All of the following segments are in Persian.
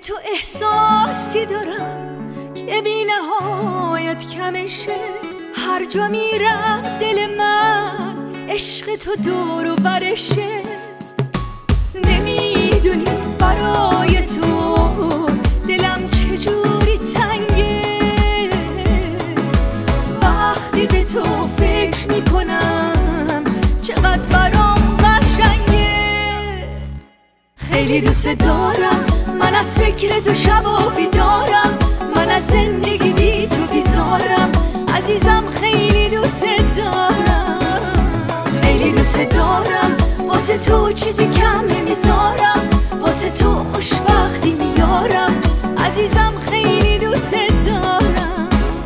تو احساسی دارم که بی نهایت کمشه. هر جا میرم دل من عشق تو دور و برشه. نمیدونی برای تو دلم چجوری تنگه. وقتی به تو فکر میکنم چقدر برام قشنگه. خیلی دوست دارم من از فکر تو شب و بیدارم. من از زندگی بی تو بیزارم عزیزم. خیلی دوست دارم خیلی دوست دارم. واسه تو چیزی کم نمیذارم. واسه تو خوشبختی میارم عزیزم. خیلی دوست دارم.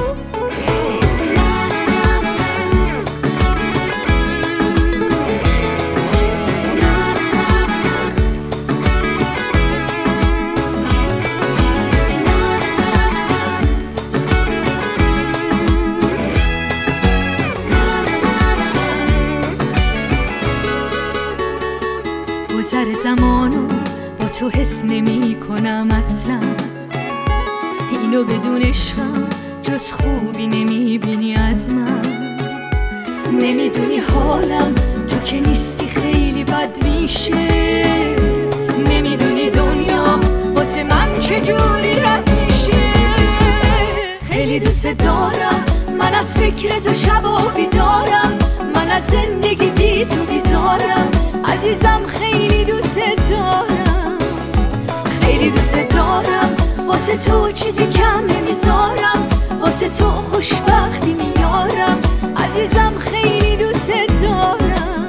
گذر زمانو با تو حس نمی کنم اصلا. اینو بدون عشقم جز خوبی نمی بینی از من. نمیدونی حالم تو که نیستی خیلی بد میشه. نمیدونی دنیا واسه من چجوری رد میشه. خیلی دوست دارم من از فکر تو شب و بیدارم. من از زندگی بی تو بیزارم عزیزم. خیلی دوست دارم خیلی دوست دارم. واسه تو چیزی کم نمیذارم. واسه تو خوشبختی میارم عزیزم. خیلی دوست دارم.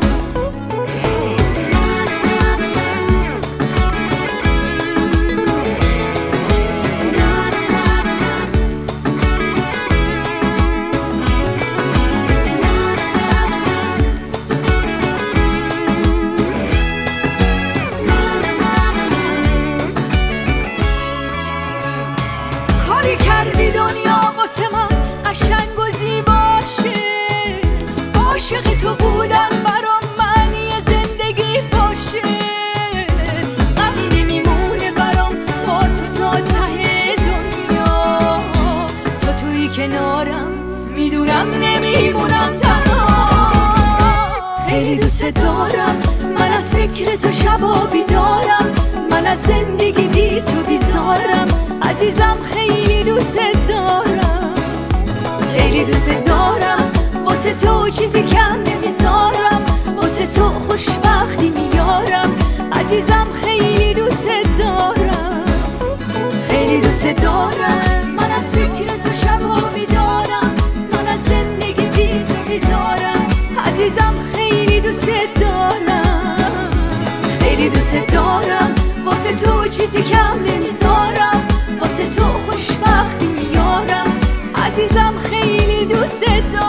کردی دنیا واسه من قشنگ و زیباشه. عاشق تو بودن برام معنی زندگی باشه. غمی نمیمونه برام با تو تا ته دنیا. تو توی کنارم میدونم نمیمونم تنها. خیلی دوست دارم من از فکر تو شب و بیدارم. من از زندگی بی تو بیزارم عزیزم. خیلی دوست دارم خیلی دوست دارم. واسه تو چیزی کم نمیذارم. واسه تو خوشبختی میارم عزیزم. خیلی دوست دارم خیلی دوست دارم. من از فکر تو شب و بیدارم. من از زندگی بی تو بیزارم عزیزم. خیلی دوست دارم خیلی دوست دارم. واسه تو چیزی کم نمیذارم. واسه تو خوشبختی میارم عزیزم. خیلی دوست دارم.